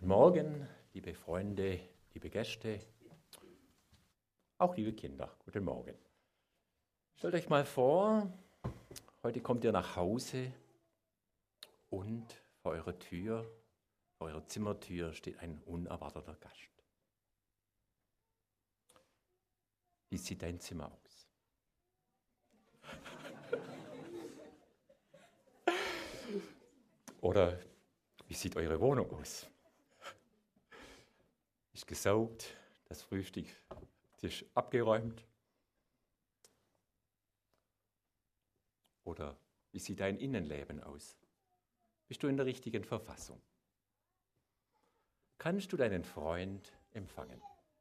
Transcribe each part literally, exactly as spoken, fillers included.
Guten Morgen, liebe Freunde, liebe Gäste, auch liebe Kinder. Guten Morgen. Stellt euch mal vor, heute kommt ihr nach Hause und vor eurer Tür, vor eurer Zimmertür steht ein unerwarteter Gast. Wie sieht dein Zimmer aus? Oder wie sieht eure Wohnung aus? Ist gesaugt, das Frühstückstisch abgeräumt? Oder wie sieht dein Innenleben aus? Bist du in der richtigen Verfassung? Kannst du deinen Freund empfangen?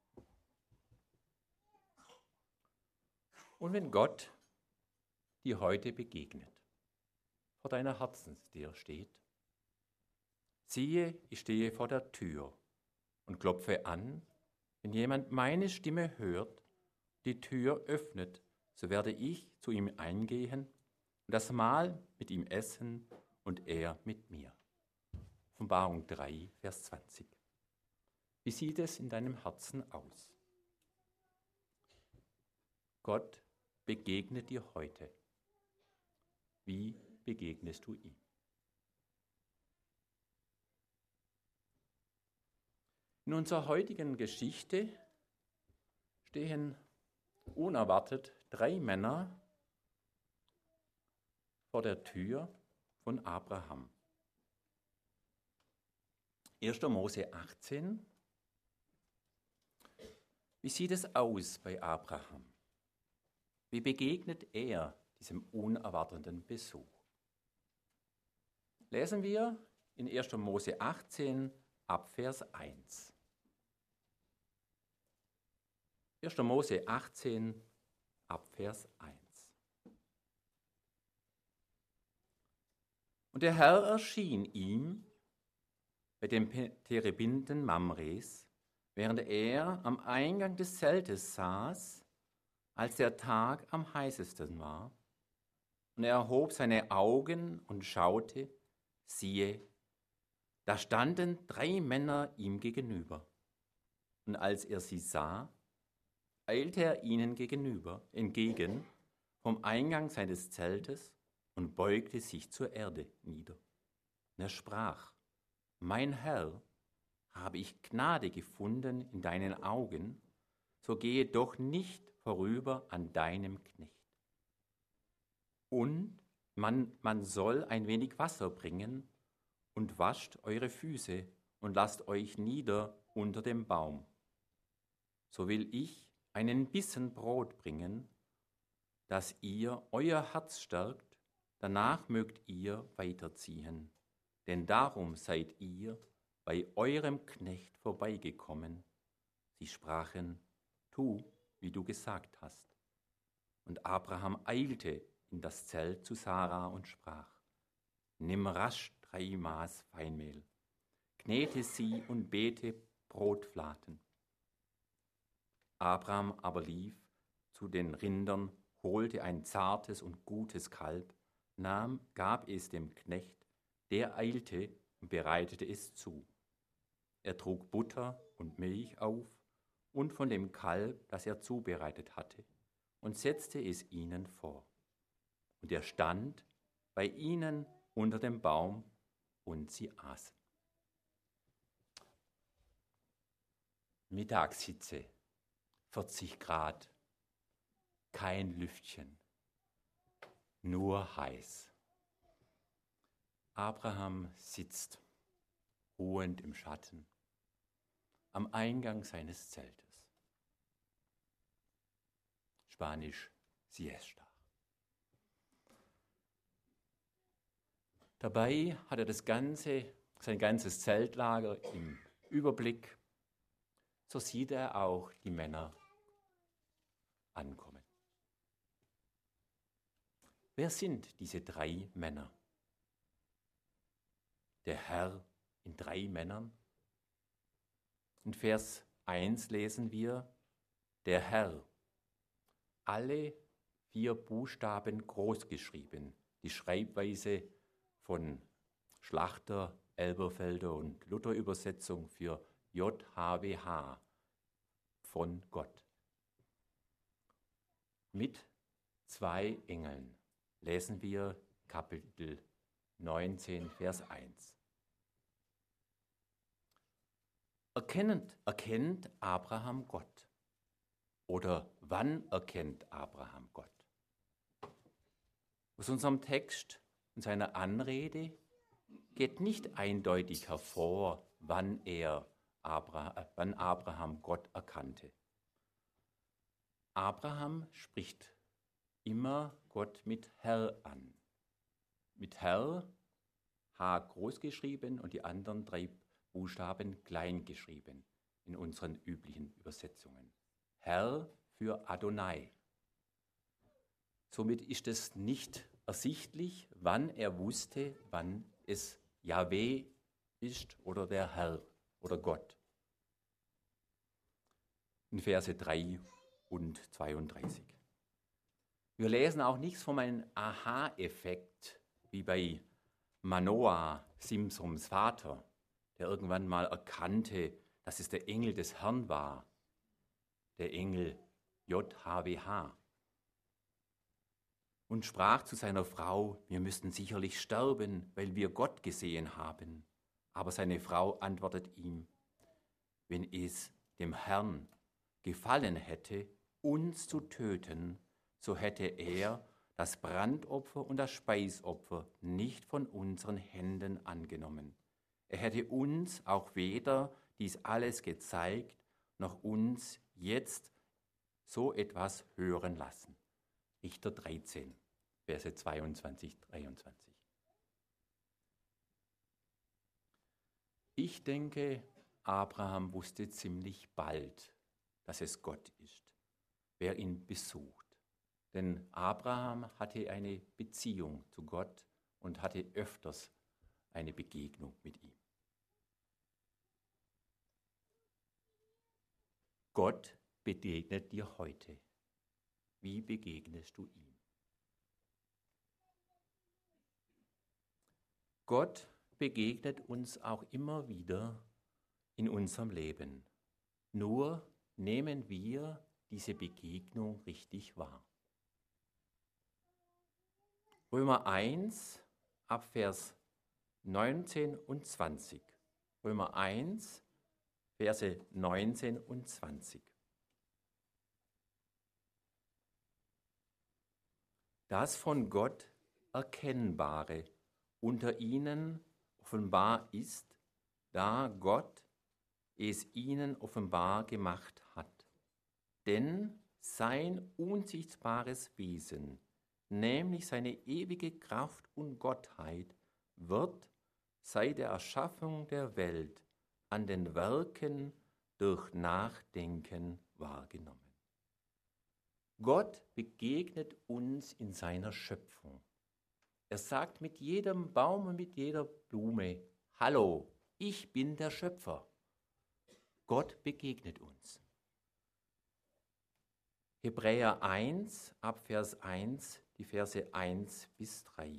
Und wenn Gott dir heute begegnet, vor deiner Herzenstür steht, siehe, ich stehe vor der Tür und klopfe an, wenn jemand meine Stimme hört, die Tür öffnet, so werde ich zu ihm eingehen und das Mahl mit ihm essen und er mit mir. Offenbarung drei, Vers zwanzig. Wie sieht es in deinem Herzen aus? Gott begegnet dir heute. Wie begegnest du ihm? In unserer heutigen Geschichte stehen unerwartet drei Männer vor der Tür von Abraham. erster Mose achtzehn. Wie sieht es aus bei Abraham? Wie begegnet er diesem unerwarteten Besuch? Lesen wir in erster Mose achtzehn ab Vers eins. erster Mose achtzehn ab Vers eins. Und der Herr erschien ihm bei dem Terebinden Mamres, während er am Eingang des Zeltes saß, als der Tag am heißesten war. Und er erhob seine Augen und schaute, siehe, da standen drei Männer ihm gegenüber. Und als er sie sah, eilte er ihnen gegenüber, entgegen, vom Eingang seines Zeltes und beugte sich zur Erde nieder. Und er sprach, mein Herr, habe ich Gnade gefunden in deinen Augen, so gehe doch nicht vorüber an deinem Knecht. Und man, man soll ein wenig Wasser bringen und wascht eure Füße und lasst euch nieder unter dem Baum. So will ich einen Bissen Brot bringen, dass ihr euer Herz stärkt, danach mögt ihr weiterziehen. Denn darum seid ihr bei eurem Knecht vorbeigekommen. Sie sprachen, tu, wie du gesagt hast. Und Abraham eilte in das Zelt zu Sarah und sprach, nimm rasch drei Maß Feinmehl, knete sie und bete Brotfladen. Abraham aber lief zu den Rindern, holte ein zartes und gutes Kalb, nahm, gab es dem Knecht, der eilte und bereitete es zu. Er trug Butter und Milch auf und von dem Kalb, das er zubereitet hatte, und setzte es ihnen vor. Und er stand bei ihnen unter dem Baum, und sie aßen. Mittagshitze, vierzig Grad, kein Lüftchen, nur heiß. Abraham sitzt ruhend im Schatten am Eingang seines Zeltes. Spanisch Siesta. Dabei hat er das ganze, sein ganzes Zeltlager im Überblick. So sieht er auch die Männer ankommen. Wer sind diese drei Männer? Der Herr in drei Männern? In Vers eins lesen wir, der Herr. Alle vier Buchstaben groß geschrieben. Die Schreibweise von Schlachter Elberfelder und Luther-Übersetzung für J H W H, von Gott. Mit zwei Engeln lesen wir Kapitel neunzehn, Vers eins. Erkennend, erkennt Abraham Gott? Oder wann erkennt Abraham Gott? Aus unserem Text und seiner Anrede geht nicht eindeutig hervor, wann er Abra- äh, wann Abraham Gott erkannte. Abraham spricht immer Gott mit Herr an. Mit Herr, H groß geschrieben und die anderen drei Buchstaben klein geschrieben in unseren üblichen Übersetzungen. Herr für Adonai. Somit ist es nicht ersichtlich, wann er wusste, wann es Jahwe ist oder der Herr oder Gott. In Verse drei und zweiunddreißig. Wir lesen auch nichts von einem Aha-Effekt, wie bei Manoah, Simsons Vater, der irgendwann mal erkannte, dass es der Engel des Herrn war, der Engel J H W H. Und sprach zu seiner Frau, wir müssten sicherlich sterben, weil wir Gott gesehen haben. Aber seine Frau antwortet ihm, wenn es dem Herrn gefallen hätte, uns zu töten, so hätte er das Brandopfer und das Speisopfer nicht von unseren Händen angenommen. Er hätte uns auch weder dies alles gezeigt, noch uns jetzt so etwas hören lassen. Richter dreizehn, Verse zweiundzwanzig, dreiundzwanzig. Ich denke, Abraham wusste ziemlich bald, dass es Gott ist, wer ihn besucht. Denn Abraham hatte eine Beziehung zu Gott und hatte öfters eine Begegnung mit ihm. Gott begegnet dir heute. Wie begegnest du ihm? Gott begegnet uns auch immer wieder in unserem Leben. Nur nehmen wir diese Begegnung richtig wahr. Römer eins, ab Vers neunzehn und zwanzig. Römer eins, Verse neunzehn und zwanzig. Das von Gott Erkennbare unter ihnen offenbar ist, da Gott es ihnen offenbar gemacht hat. Denn sein unsichtbares Wesen, nämlich seine ewige Kraft und Gottheit, wird seit der Erschaffung der Welt an den Werken durch Nachdenken wahrgenommen. Gott begegnet uns in seiner Schöpfung. Er sagt mit jedem Baum und mit jeder Blume, hallo, ich bin der Schöpfer. Gott begegnet uns. Hebräer eins, ab Vers eins, die Verse eins bis drei.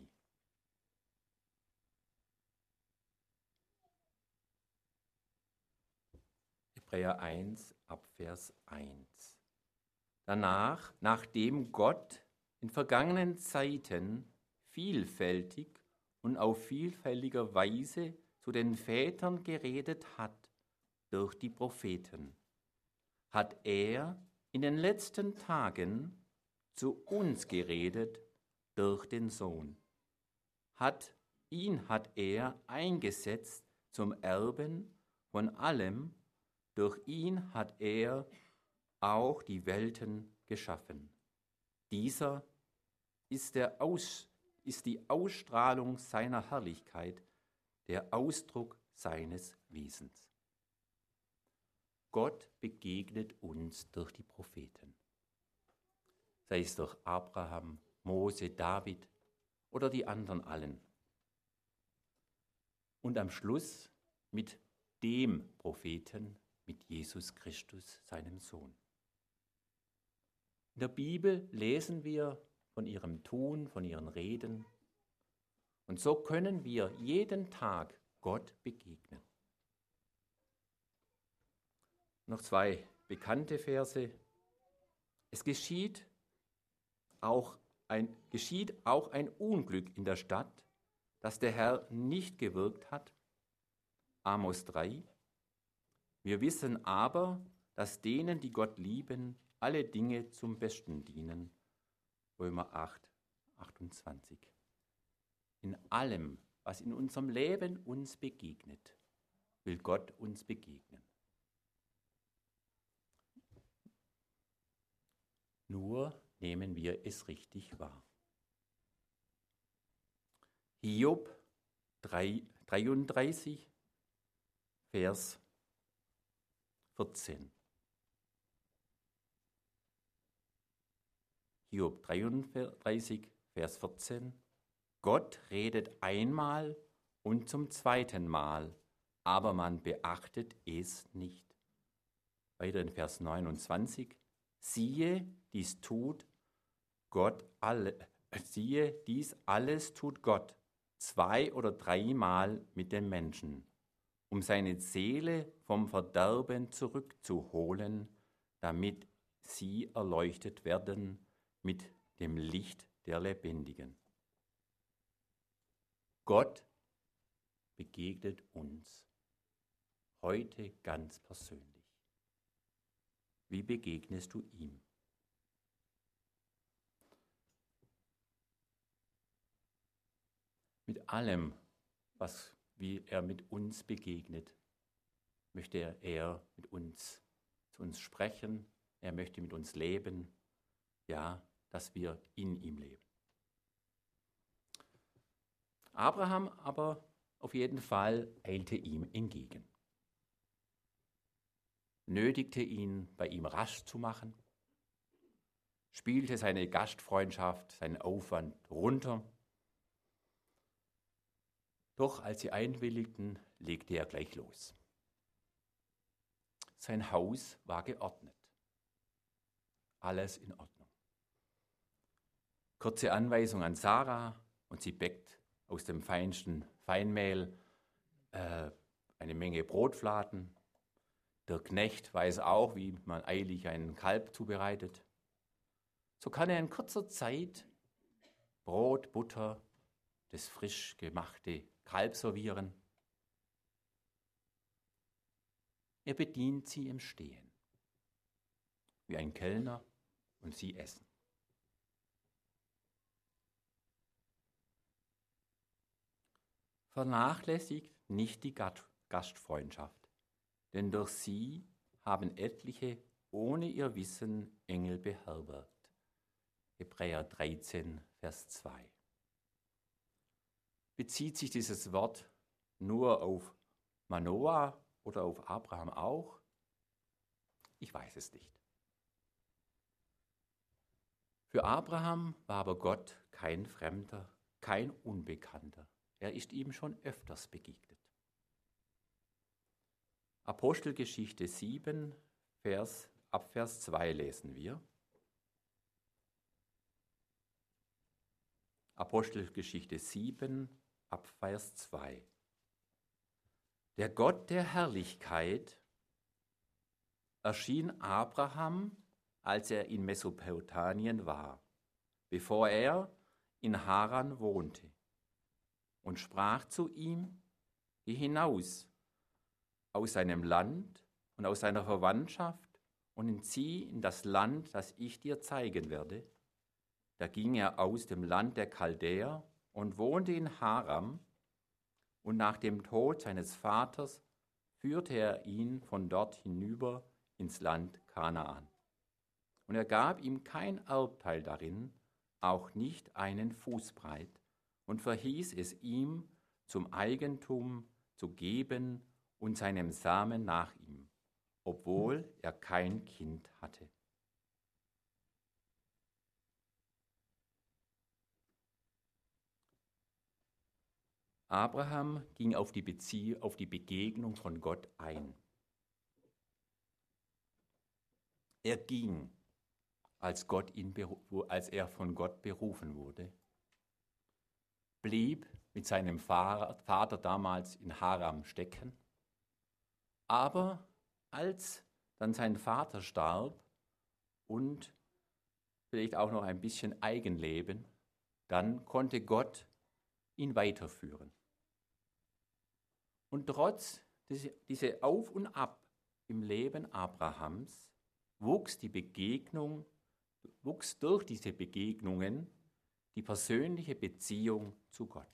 Hebräer eins, ab Vers eins. Danach, nachdem Gott in vergangenen Zeiten vielfältig und auf vielfältiger Weise zu den Vätern geredet hat durch die Propheten, hat er in den letzten Tagen zu uns geredet durch den Sohn. Hat, ihn hat er eingesetzt zum Erben von allem, durch ihn hat er auch die Welten geschaffen. Dieser ist, der Aus, ist die Ausstrahlung seiner Herrlichkeit, der Ausdruck seines Wesens. Gott begegnet uns durch die Propheten, sei es durch Abraham, Mose, David oder die anderen allen. Und am Schluss mit dem Propheten, mit Jesus Christus, seinem Sohn. In der Bibel lesen wir von ihrem Tun, von ihren Reden. Und so können wir jeden Tag Gott begegnen. Noch zwei bekannte Verse. Es geschieht auch ein, geschieht auch ein Unglück in der Stadt, das der Herr nicht gewirkt hat. Amos drei. Wir wissen aber, dass denen, die Gott lieben, alle Dinge zum Besten dienen. Römer acht, achtundzwanzig. In allem, was in unserem Leben uns begegnet, will Gott uns begegnen. Nur nehmen wir es richtig wahr. Hiob dreiunddreißig, Vers vierzehn. Hiob dreiunddreißig, Vers vierzehn. Gott redet einmal und zum zweiten Mal, aber man beachtet es nicht. Weiter in Vers neunundzwanzig. Siehe, dies tut Gott alle, siehe, dies alles tut Gott zwei oder dreimal mit den Menschen, um seine Seele vom Verderben zurückzuholen, damit sie erleuchtet werden mit dem Licht der Lebendigen. Gott begegnet uns heute ganz persönlich. Wie begegnest du ihm? Mit allem, was wie er mit uns begegnet, möchte er, er mit uns zu uns sprechen. Er möchte mit uns leben. Ja, dass wir in ihm leben. Abraham aber auf jeden Fall eilte ihm entgegen, nötigte ihn, bei ihm rasch zu machen, spielte seine Gastfreundschaft, seinen Aufwand runter. Doch als sie einwilligten, legte er gleich los. Sein Haus war geordnet. Alles in Ordnung. Kurze Anweisung an Sarah und sie bäckt aus dem feinsten Feinmehl äh, eine Menge Brotfladen. Der Knecht weiß auch, wie man eilig einen Kalb zubereitet. So kann er in kurzer Zeit Brot, Butter, das frisch gemachte Kalb servieren. Er bedient sie im Stehen, wie ein Kellner, und sie essen. Vernachlässigt nicht die Gastfreundschaft, denn durch sie haben etliche ohne ihr Wissen Engel beherbergt. Hebräer dreizehn, Vers zwei. Bezieht sich dieses Wort nur auf Manoah oder auf Abraham auch? Ich weiß es nicht. Für Abraham war aber Gott kein Fremder, kein Unbekannter. Er ist ihm schon öfters begegnet. Apostelgeschichte sieben, Vers, ab Vers zwei lesen wir. Apostelgeschichte sieben, ab Vers zwei. Der Gott der Herrlichkeit erschien Abraham, als er in Mesopotamien war, bevor er in Haran wohnte, und sprach zu ihm: Geh hinaus aus seinem Land und aus seiner Verwandtschaft und entzieh in das Land, das ich dir zeigen werde. Da ging er aus dem Land der Chaldäer und wohnte in Haran, und nach dem Tod seines Vaters führte er ihn von dort hinüber ins Land Kanaan. Und er gab ihm kein Erbteil darin, auch nicht einen Fußbreit, und verhieß es ihm, zum Eigentum zu geben und seinem Samen nach ihm, obwohl er kein Kind hatte. Abraham ging auf die, Bezie- auf die Begegnung von Gott ein. Er ging, als, Gott ihn beru- als er von Gott berufen wurde, blieb mit seinem Vater damals in Haran stecken. Aber als dann sein Vater starb und vielleicht auch noch ein bisschen Eigenleben, dann konnte Gott ihn weiterführen. Und trotz dieser Auf und Ab im Leben Abrahams wuchs die Begegnung, wuchs durch diese Begegnungen die persönliche Beziehung zu Gott.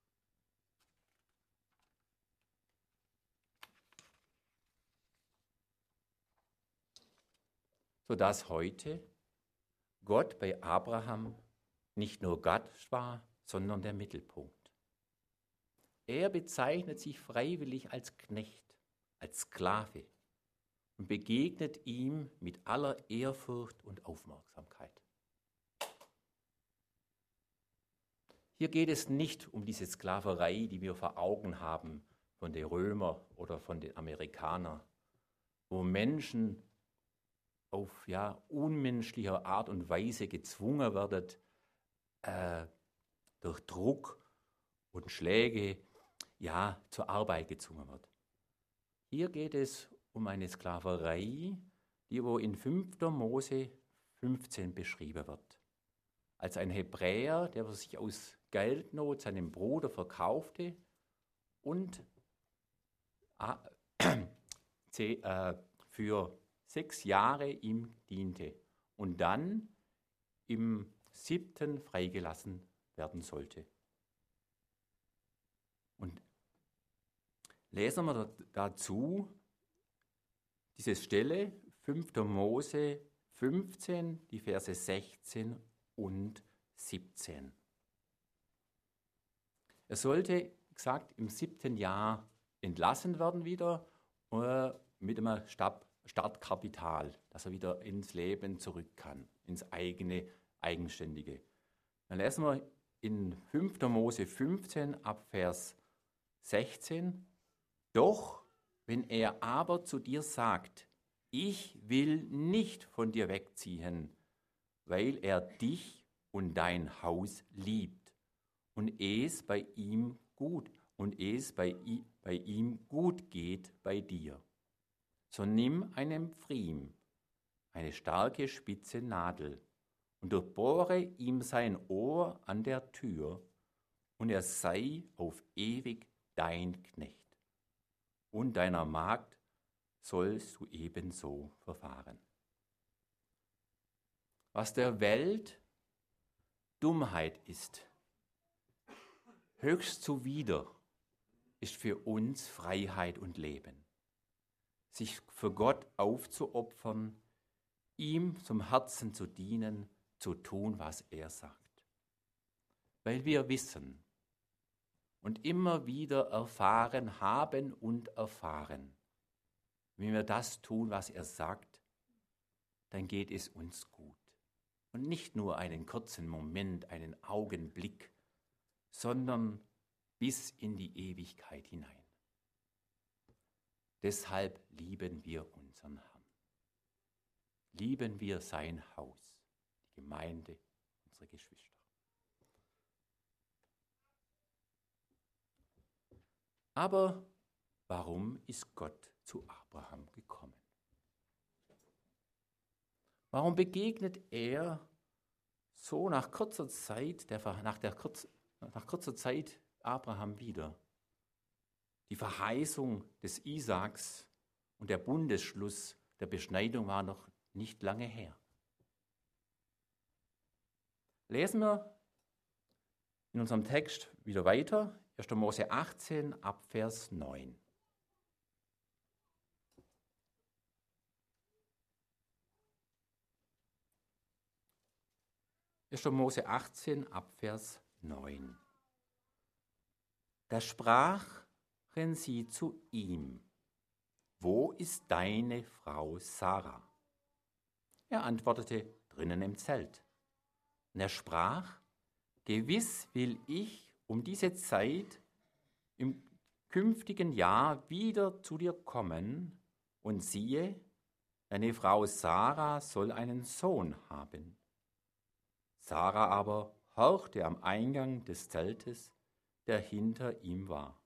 Sodass heute Gott bei Abraham nicht nur Gott war, sondern der Mittelpunkt. Er bezeichnet sich freiwillig als Knecht, als Sklave und begegnet ihm mit aller Ehrfurcht und Aufmerksamkeit. Hier geht es nicht um diese Sklaverei, die wir vor Augen haben von den Römern oder von den Amerikanern, wo Menschen auf ja, unmenschliche Art und Weise gezwungen werden, äh, durch Druck und Schläge ja, zur Arbeit gezwungen wird. Hier geht es um eine Sklaverei, die wo in fünfter Mose fünfzehn beschrieben wird. Als ein Hebräer, der sich aus Geldnot seinem Bruder verkaufte und äh, für sechs Jahre ihm diente und dann im siebten freigelassen werden sollte. Und lesen wir dazu diese Stelle, fünfter Mose fünfzehn, die Verse sechzehn und siebzehn. Er sollte, wie gesagt, im siebten Jahr entlassen werden wieder äh, mit einem Startkapital, dass er wieder ins Leben zurück kann, ins eigene, eigenständige. Dann lesen wir in fünfter Mose fünfzehn ab Vers sechzehn, doch wenn er aber zu dir sagt, ich will nicht von dir wegziehen, weil er dich und dein Haus liebt und es bei ihm gut und es bei, bei ihm gut geht bei dir, so nimm einen Pfriem, eine starke spitze Nadel und durchbohre ihm sein Ohr an der Tür und er sei auf ewig dein Knecht. Und deiner Magd sollst du ebenso verfahren. Was der Welt Dummheit ist, höchst zuwider, ist für uns Freiheit und Leben. Sich für Gott aufzuopfern, ihm zum Herzen zu dienen, zu tun, was er sagt. Weil wir wissen und immer wieder erfahren haben und erfahren, wenn wir das tun, was er sagt, dann geht es uns gut. Und nicht nur einen kurzen Moment, einen Augenblick, sondern bis in die Ewigkeit hinein. Deshalb lieben wir unseren Herrn. Lieben wir sein Haus, die Gemeinde, unsere Geschwister. Aber warum ist Gott zu Abraham gekommen? Warum begegnet er so nach kurzer Zeit, der, nach, der kurz, nach kurzer Zeit Abraham wieder? Die Verheißung des Isaaks und der Bundesschluss der Beschneidung war noch nicht lange her. Lesen wir in unserem Text wieder weiter, erster Mose achtzehn ab Vers neun. erster Mose achtzehn ab Vers neun. Da sprachen sie zu ihm: Wo ist deine Frau Sarah? Er antwortete: Drinnen im Zelt. Und er sprach: Gewiss will ich um diese Zeit im künftigen Jahr wieder zu dir kommen, und siehe, deine Frau Sarah soll einen Sohn haben. Sarah aber horchte am Eingang des Zeltes, der hinter ihm war.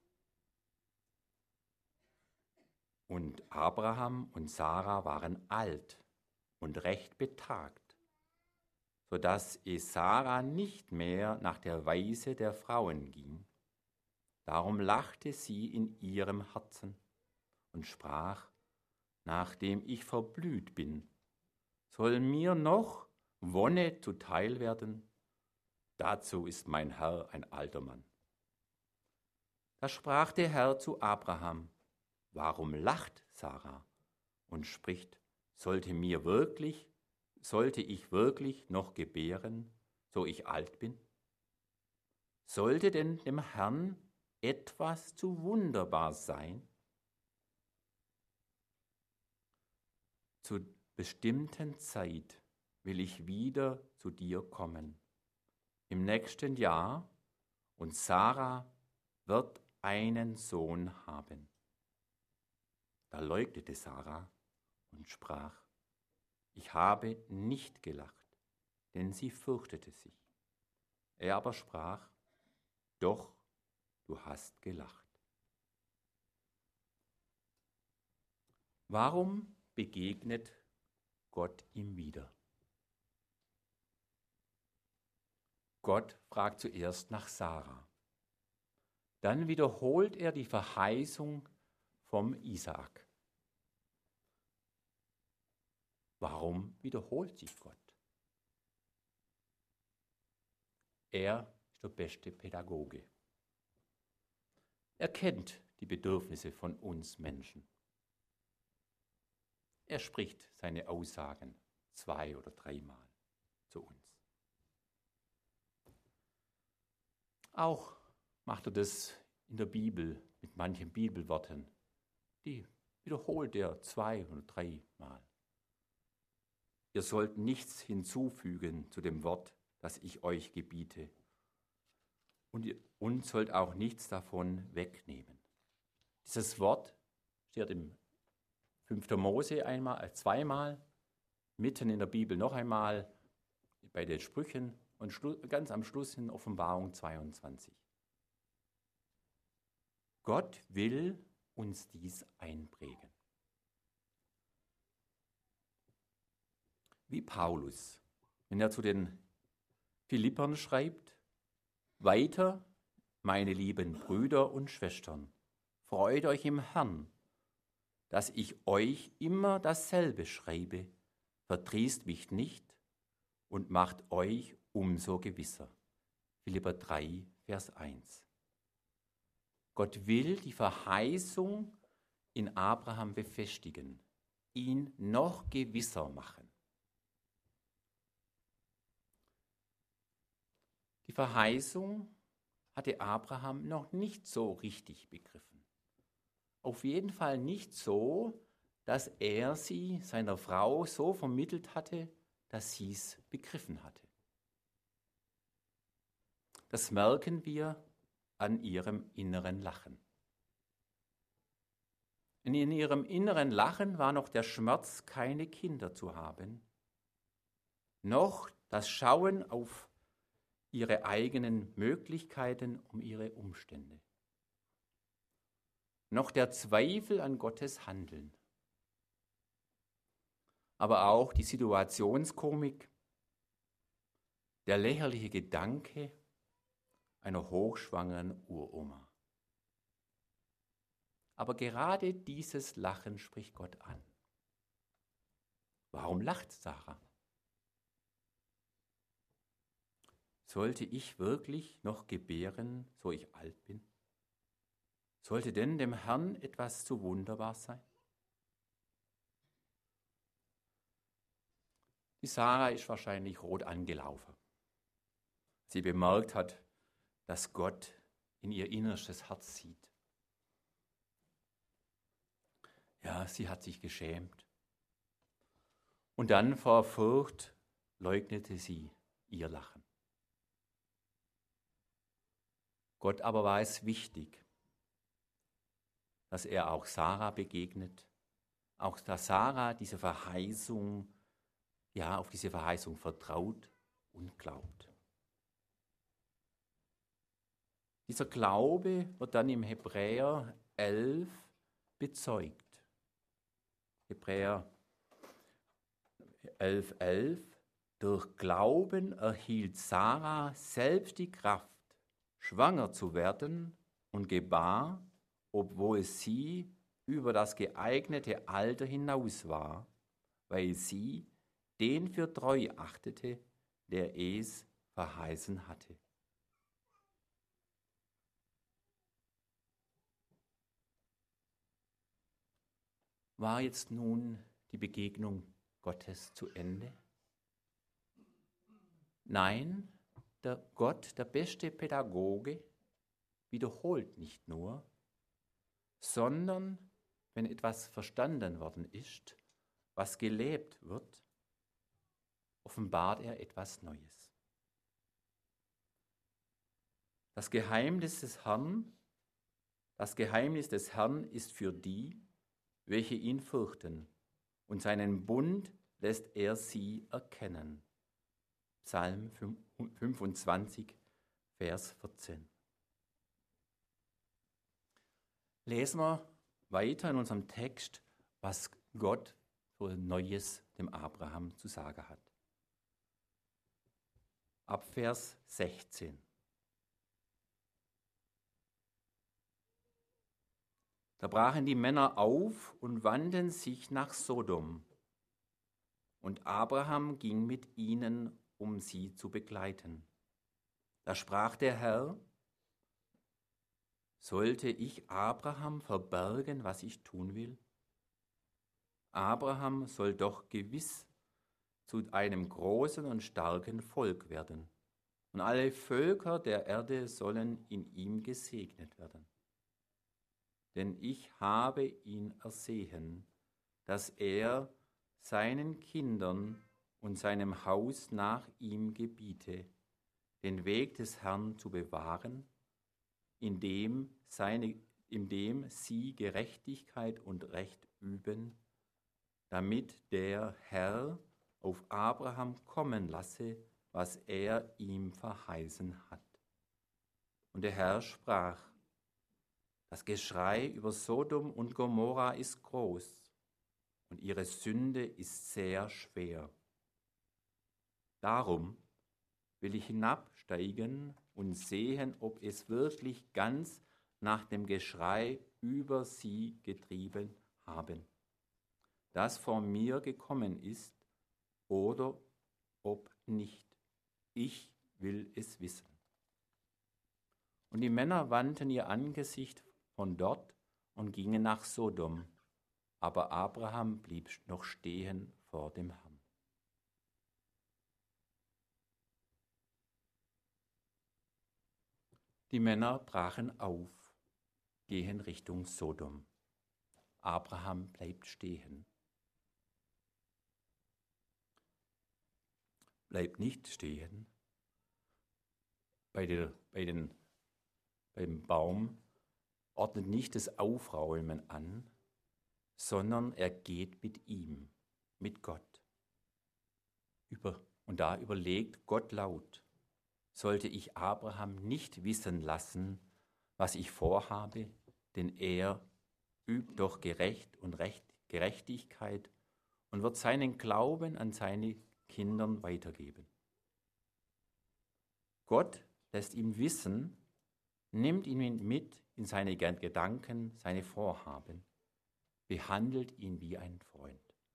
Und Abraham und Sarah waren alt und recht betagt, so dass es Sarah nicht mehr nach der Weise der Frauen ging. Darum lachte sie in ihrem Herzen und sprach: Nachdem ich verblüht bin, soll mir noch Wonne zuteil werden? Dazu ist mein Herr ein alter Mann. Da sprach der Herr zu Abraham: Warum lacht Sarah und spricht: Sollte mir wirklich, sollte ich wirklich noch gebären, so ich alt bin? Sollte denn dem Herrn etwas zu wunderbar sein? Zu bestimmten Zeit will ich wieder zu dir kommen, im nächsten Jahr, und Sarah wird einen Sohn haben. Da leugnete Sarah und sprach: Ich habe nicht gelacht, denn sie fürchtete sich. Er aber sprach: Doch, du hast gelacht. Warum begegnet Gott ihm wieder? Gott fragt zuerst nach Sarah. Dann wiederholt er die Verheißung vom Isaak. Warum wiederholt sich Gott? Er ist der beste Pädagoge. Er kennt die Bedürfnisse von uns Menschen. Er spricht seine Aussagen zwei- oder dreimal zu uns. Auch macht er das in der Bibel mit manchen Bibelworten. Die wiederholt er zwei- oder dreimal. Ihr sollt nichts hinzufügen zu dem Wort, das ich euch gebiete. Und ihr und sollt auch nichts davon wegnehmen. Dieses Wort steht im fünften Mose einmal, äh, zweimal, mitten in der Bibel noch einmal, bei den Sprüchen und ganz am Schluss in Offenbarung zweiundzwanzig. Gott will uns dies einprägen. Wie Paulus, wenn er zu den Philippern schreibt: Weiter, meine lieben Brüder und Schwestern, freut euch im Herrn, dass ich euch immer dasselbe schreibe, verdrießt mich nicht und macht euch umso gewisser. Philipper drei, Vers eins. Gott will die Verheißung in Abraham befestigen, ihn noch gewisser machen. Die Verheißung hatte Abraham noch nicht so richtig begriffen. Auf jeden Fall nicht so, dass er sie seiner Frau so vermittelt hatte, dass sie es begriffen hatte. Das merken wir an ihrem inneren Lachen. In ihrem inneren Lachen war noch der Schmerz, keine Kinder zu haben, noch das Schauen auf ihre eigenen Möglichkeiten, um ihre Umstände, noch der Zweifel an Gottes Handeln, aber auch die Situationskomik, der lächerliche Gedanke einer hochschwangeren Uroma. Aber gerade dieses Lachen spricht Gott an. Warum lacht Sarah? Sollte ich wirklich noch gebären, so ich alt bin? Sollte denn dem Herrn etwas zu wunderbar sein? Die Sarah ist wahrscheinlich rot angelaufen. Sie bemerkt hat, dass Gott in ihr innerstes Herz sieht. Ja, sie hat sich geschämt. Und dann vor Furcht leugnete sie ihr Lachen. Gott aber war es wichtig, dass er auch Sarah begegnet, auch dass Sarah diese Verheißung, ja, auf diese Verheißung vertraut und glaubt. Dieser Glaube wird dann im Hebräer elf bezeugt. Hebräer elf, elf. Durch Glauben erhielt Sarah selbst die Kraft, schwanger zu werden und gebar, obwohl sie über das geeignete Alter hinaus war, weil sie den für treu achtete, der es verheißen hatte. War jetzt nun die Begegnung Gottes zu Ende? Nein, der Gott, der beste Pädagoge, wiederholt nicht nur, sondern wenn etwas verstanden worden ist, was gelebt wird, offenbart er etwas Neues. Das Geheimnis des Herrn, das Geheimnis des Herrn ist für die, welche ihn fürchten, und seinen Bund lässt er sie erkennen. Psalm fünfundzwanzig, Vers vierzehn. Lesen wir weiter in unserem Text, was Gott für Neues dem Abraham zu sagen hat. Ab Vers sechzehn. Da brachen die Männer auf und wandten sich nach Sodom. Und Abraham ging mit ihnen, um sie zu begleiten. Da sprach der Herr: Sollte ich Abraham verbergen, was ich tun will? Abraham soll doch gewiss zu einem großen und starken Volk werden, und alle Völker der Erde sollen in ihm gesegnet werden. Denn ich habe ihn ersehen, dass er seinen Kindern und seinem Haus nach ihm gebiete, den Weg des Herrn zu bewahren, indem, seine, indem sie Gerechtigkeit und Recht üben, damit der Herr auf Abraham kommen lasse, was er ihm verheißen hat. Und der Herr sprach: Das Geschrei über Sodom und Gomorra ist groß, und ihre Sünde ist sehr schwer. Darum will ich hinabsteigen und sehen, ob es wirklich ganz nach dem Geschrei über sie getrieben haben, das vor mir gekommen ist, oder ob nicht. Ich will es wissen. Und die Männer wandten ihr Angesicht von dort und gingen nach Sodom, aber Abraham blieb noch stehen vor dem Herrn. Die Männer brachen auf, gehen Richtung Sodom. Abraham bleibt stehen. Bleibt nicht stehen bei, der, bei den, beim Baum, ordnet nicht das Aufräumen an, sondern er geht mit ihm, mit Gott. Über, und da überlegt Gott laut: Sollte ich Abraham nicht wissen lassen, was ich vorhabe, denn er übt doch Gerecht und Recht, Gerechtigkeit und wird seinen Glauben an seine Kinder weitergeben. Gott lässt ihn wissen, nimmt ihn mit in seine Gedanken, seine Vorhaben, behandelt ihn wie ein Freund.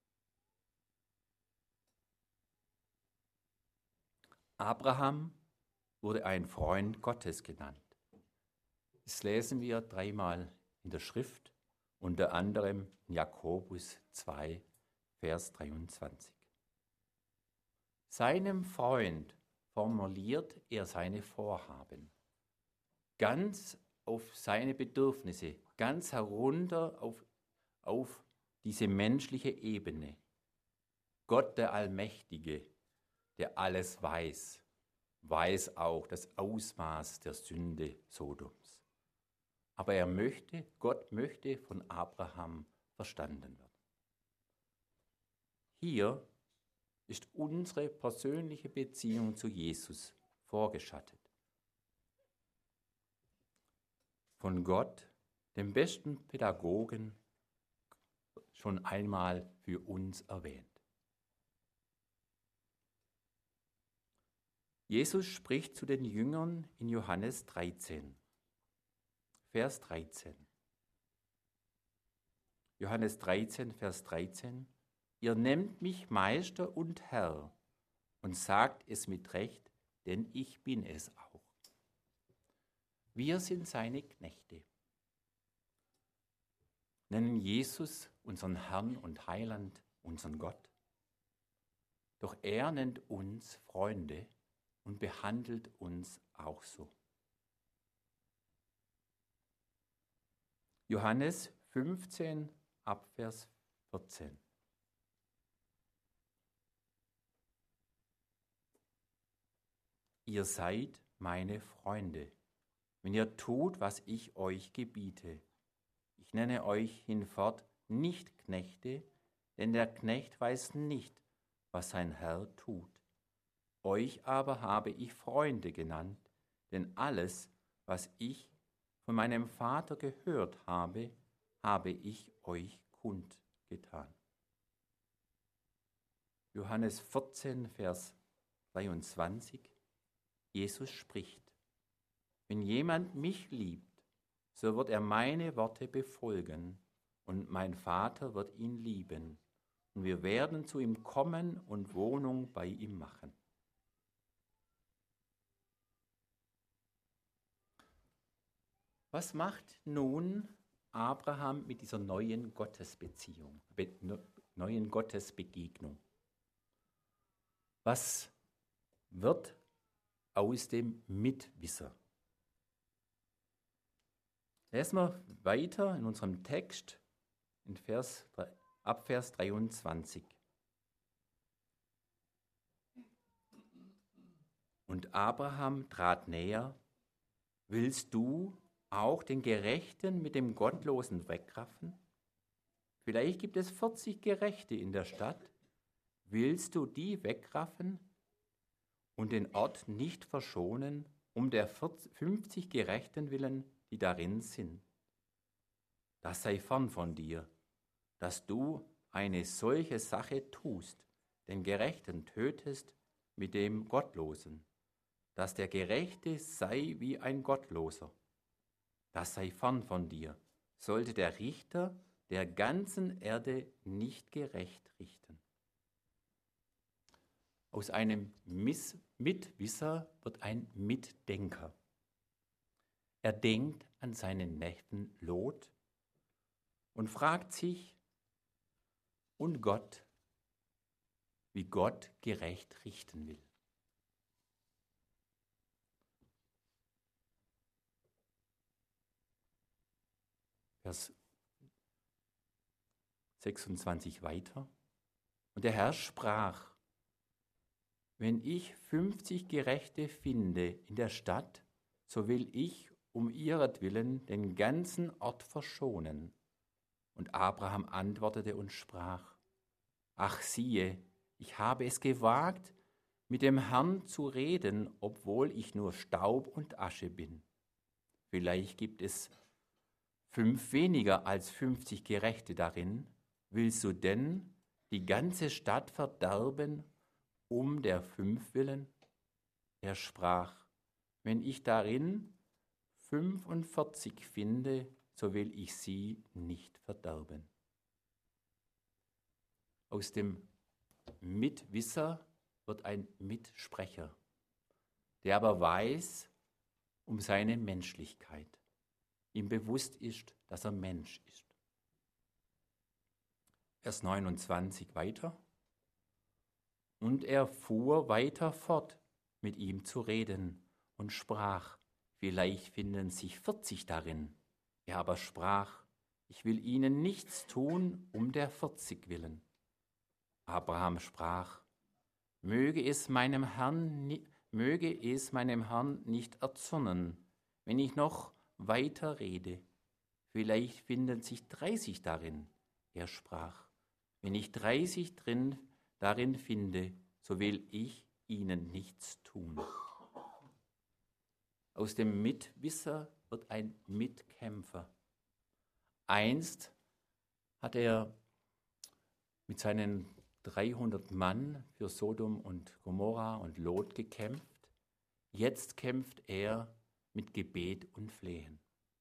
Abraham wurde ein Freund Gottes genannt. Das lesen wir dreimal in der Schrift, unter anderem in Jakobus zwei, Vers dreiundzwanzig. Seinem Freund formuliert er seine Vorhaben, ganz auf seine Bedürfnisse, ganz herunter auf, auf diese menschliche Ebene. Gott der Allmächtige, der alles weiß, weiß auch das Ausmaß der Sünde Sodoms. Aber er möchte, Gott möchte von Abraham verstanden werden. Hier ist unsere persönliche Beziehung zu Jesus vorgeschattet. von Gott, dem besten Pädagogen, schon einmal für uns erwähnt. Jesus spricht zu den Jüngern in Johannes dreizehn, Vers dreizehn. Johannes dreizehn, Vers dreizehn. Ihr nennt mich Meister und Herr und sagt es mit Recht, denn ich bin es auch. Wir sind seine Knechte. Nennen Jesus unseren Herrn und Heiland, unseren Gott. Doch er nennt uns Freunde und behandelt uns auch so. Johannes fünfzehn, Abvers vierzehn. Ihr seid meine Freunde, wenn ihr tut, was ich euch gebiete. Ich nenne euch hinfort nicht Knechte, denn der Knecht weiß nicht, was sein Herr tut. Euch aber habe ich Freunde genannt, denn alles, was ich von meinem Vater gehört habe, habe ich euch kundgetan. Johannes vierzehn, Vers dreiundzwanzig. Jesus spricht: Wenn jemand mich liebt, so wird er meine Worte befolgen, und mein Vater wird ihn lieben, und wir werden zu ihm kommen und Wohnung bei ihm machen. Was macht nun Abraham mit dieser neuen Gottesbeziehung, neuen Gottesbegegnung? Was wird aus dem Mitwisser? Lesen wir weiter in unserem Text in Vers, ab Vers dreiundzwanzig. Und Abraham trat näher: Willst du auch den Gerechten mit dem Gottlosen wegraffen? Vielleicht gibt es vierzig Gerechte in der Stadt. Willst du die wegraffen und den Ort nicht verschonen, um der fünfzig Gerechten willen, die darin sind? Das sei fern von dir, dass du eine solche Sache tust, den Gerechten tötest mit dem Gottlosen, dass der Gerechte sei wie ein Gottloser. Das sei fern von dir, sollte der Richter der ganzen Erde nicht gerecht richten. Aus einem Miss- Mitwisser wird ein Mitdenker. Er denkt an seinen Neffen Lot und fragt sich, und Gott, wie Gott gerecht richten will. Vers sechsundzwanzig weiter. Und der Herr sprach: Wenn ich fünfzig Gerechte finde in der Stadt, so will ich um ihretwillen den ganzen Ort verschonen. Und Abraham antwortete und sprach: Ach siehe, ich habe es gewagt, mit dem Herrn zu reden, obwohl ich nur Staub und Asche bin. Vielleicht gibt es fünf weniger als fünfzig Gerechte darin. Willst du denn die ganze Stadt verderben um der fünf willen? Er sprach: Wenn ich darin fünfundvierzig finde, so will ich sie nicht verderben. Aus dem Mitwisser wird ein Mitsprecher, der aber weiß um seine Menschlichkeit, ihm bewusst ist, dass er Mensch ist. Vers neunundzwanzig weiter. Und er fuhr weiter fort, mit ihm zu reden, und sprach: Vielleicht finden sich vierzig darin. Er aber sprach: Ich will ihnen nichts tun, um der vierzig willen. Abraham sprach: Möge es meinem Herrn, möge es meinem Herrn nicht erzürnen, wenn ich noch weiter rede. Vielleicht finden sich dreißig darin. Er sprach: Wenn ich dreißig drin, darin finde, so will ich ihnen nichts tun. Aus dem Mitwisser wird ein Mitkämpfer. Einst hat er mit seinen dreihundert Mann für Sodom und Gomorra und Lot gekämpft. Jetzt kämpft er mit Gebet und Flehen.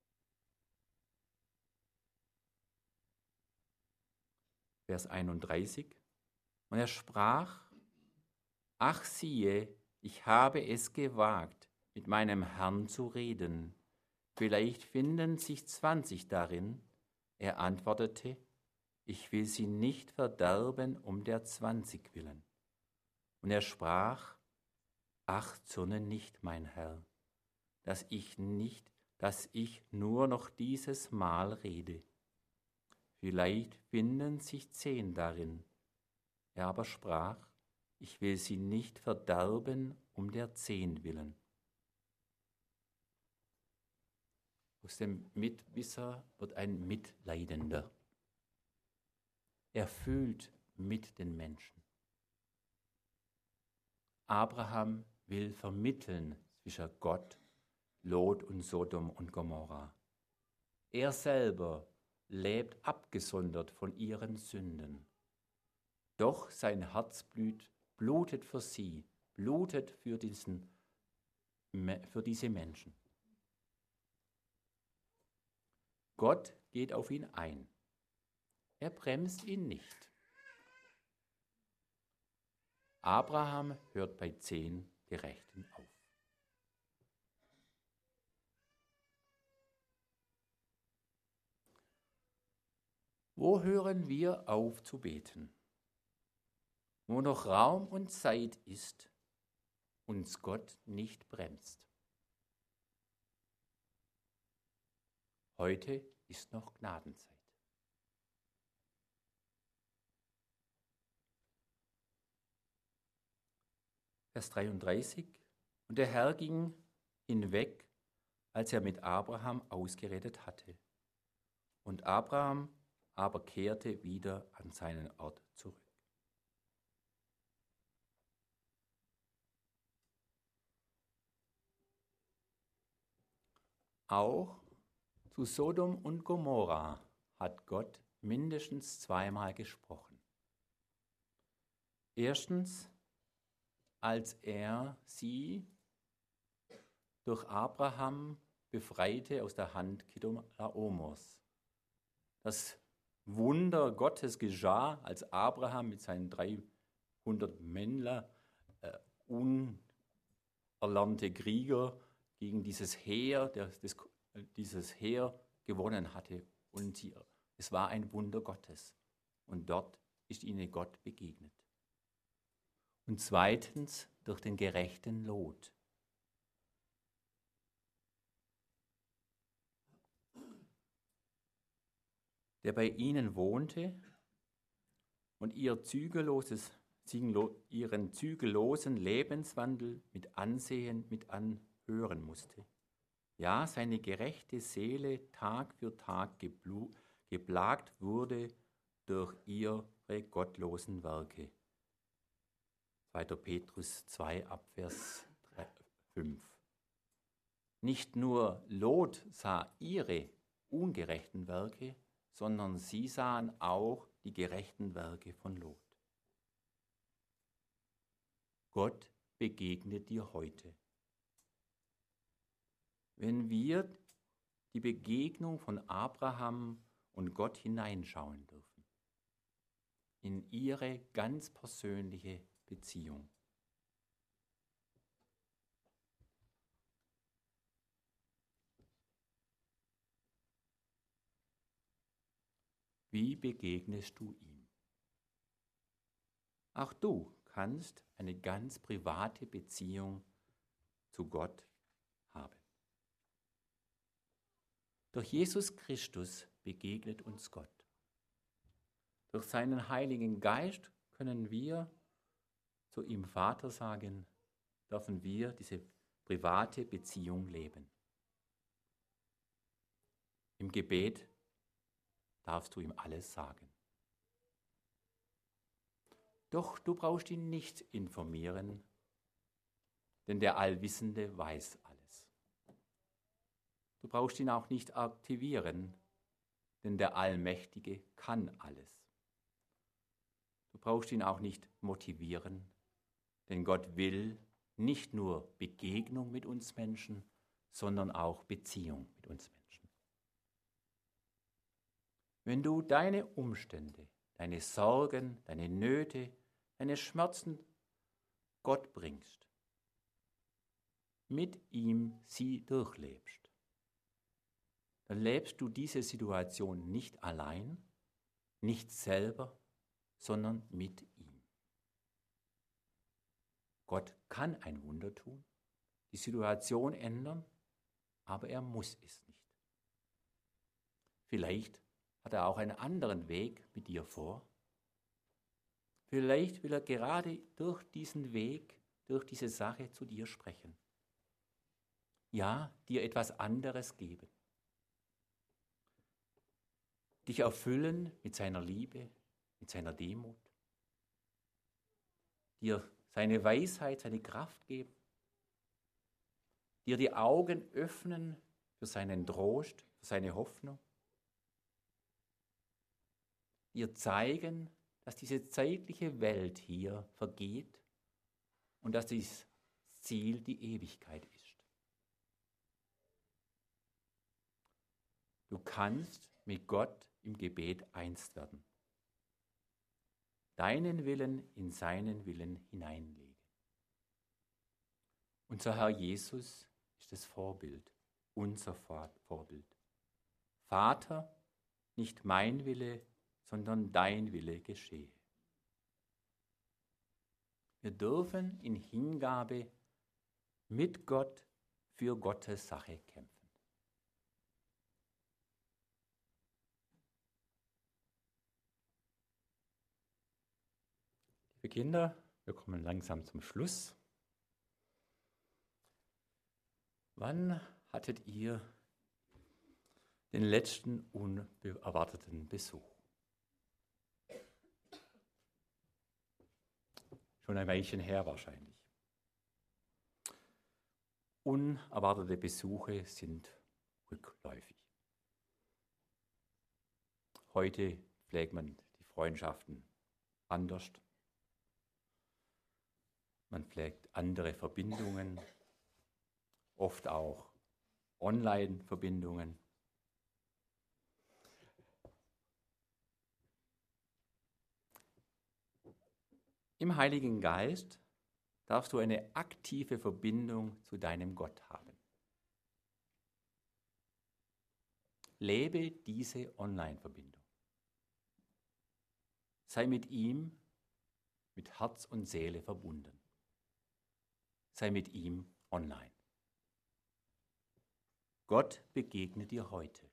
Vers einunddreißig. Und er sprach: Ach siehe, ich habe es gewagt, mit meinem Herrn zu reden. Vielleicht finden sich zwanzig darin. Er antwortete: Ich will sie nicht verderben um der zwanzig willen. Und er sprach: Ach, zürne nicht, mein Herr, dass ich nicht, dass ich nur noch dieses Mal rede. Vielleicht finden sich zehn darin. Er aber sprach: Ich will sie nicht verderben um der zehn willen. Aus dem Mitwisser wird ein Mitleidender. Er fühlt mit den Menschen. Abraham will vermitteln zwischen Gott, Lot und Sodom und Gomorra. Er selber lebt abgesondert von ihren Sünden. Doch sein Herzblut blutet für sie, blutet für, diesen, für diese Menschen. Gott geht auf ihn ein. Er bremst ihn nicht. Abraham hört bei zehn Gerechten auf. Wo hören wir auf zu beten? Wo noch Raum und Zeit ist, uns Gott nicht bremst. Heute ist noch Gnadenzeit. Vers dreiunddreißig. Und der Herr ging hinweg, als er mit Abraham ausgeredet hatte. Und Abraham aber kehrte wieder an seinen Ort zurück. Auch zu Sodom und Gomorra hat Gott mindestens zweimal gesprochen. Erstens, als er sie durch Abraham befreite aus der Hand Chedorlaomers. Das Wunder Gottes geschah, als Abraham mit seinen dreihundert Männern, äh, unerlernte Krieger, gegen dieses Heer, der, des, dieses Heer gewonnen hatte. Und sie, es war ein Wunder Gottes. Und dort ist ihnen Gott begegnet. Und zweitens durch den gerechten Lot. Der bei ihnen wohnte und ihr zügelloses, ihren zügellosen Lebenswandel mit Ansehen, mit anhören musste. Ja, seine gerechte Seele Tag für Tag geblu- geplagt wurde durch ihre gottlosen Werke. zweiter Petrus zwei, Abvers fünf. Nicht nur Lot sah ihre ungerechten Werke, sondern sie sahen auch die gerechten Werke von Lot. Gott begegnet dir heute. Wenn wir die Begegnung von Abraham und Gott hineinschauen dürfen, in ihre ganz persönliche Beziehung. Wie begegnest du ihm? Auch du kannst eine ganz private Beziehung zu Gott haben. Durch Jesus Christus begegnet uns Gott. Durch seinen Heiligen Geist können wir zu ihm Vater sagen, dürfen wir diese private Beziehung leben. Im Gebet darfst du ihm alles sagen. Doch du brauchst ihn nicht informieren, denn der Allwissende weiß alles. Du brauchst ihn auch nicht aktivieren, denn der Allmächtige kann alles. Du brauchst ihn auch nicht motivieren, denn Gott will nicht nur Begegnung mit uns Menschen, sondern auch Beziehung mit uns Menschen. Wenn du deine Umstände, deine Sorgen, deine Nöte, deine Schmerzen Gott bringst, mit ihm sie durchlebst, dann lebst du diese Situation nicht allein, nicht selber, sondern mit ihm. Gott kann ein Wunder tun, die Situation ändern, aber er muss es nicht. Vielleicht hat er auch einen anderen Weg mit dir vor. Vielleicht will er gerade durch diesen Weg, durch diese Sache zu dir sprechen. Ja, dir etwas anderes geben. Dich erfüllen mit seiner Liebe, mit seiner Demut. Dir seine Weisheit, seine Kraft geben. Dir die Augen öffnen für seinen Trost, für seine Hoffnung. Dir zeigen, dass diese zeitliche Welt hier vergeht und dass das Ziel die Ewigkeit ist. Du kannst mit Gott im Gebet eins werden. Deinen Willen in seinen Willen hineinlegen. Unser Herr Jesus ist das Vorbild, unser Vorbild. Vater, nicht mein Wille, sondern dein Wille geschehe. Wir dürfen in Hingabe mit Gott für Gottes Sache kämpfen. Liebe Kinder, wir kommen langsam zum Schluss. Wann hattet ihr den letzten unerwarteten Besuch? Schon ein Weilchen her wahrscheinlich. Unerwartete Besuche sind rückläufig. Heute pflegt man die Freundschaften anders. Man pflegt andere Verbindungen, oft auch Online-Verbindungen. Im Heiligen Geist darfst du eine aktive Verbindung zu deinem Gott haben. Lebe diese Online-Verbindung. Sei mit ihm mit Herz und Seele verbunden. Sei mit ihm online. Gott begegnet dir heute.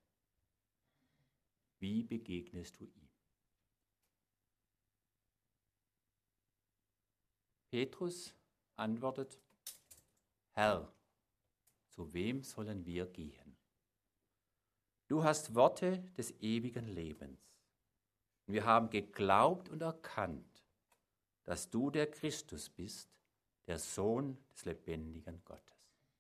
Wie begegnest du ihm? Petrus antwortet: Herr, zu wem sollen wir gehen? Du hast Worte des ewigen Lebens. Wir haben geglaubt und erkannt, dass du der Christus bist, der Sohn des lebendigen Gottes.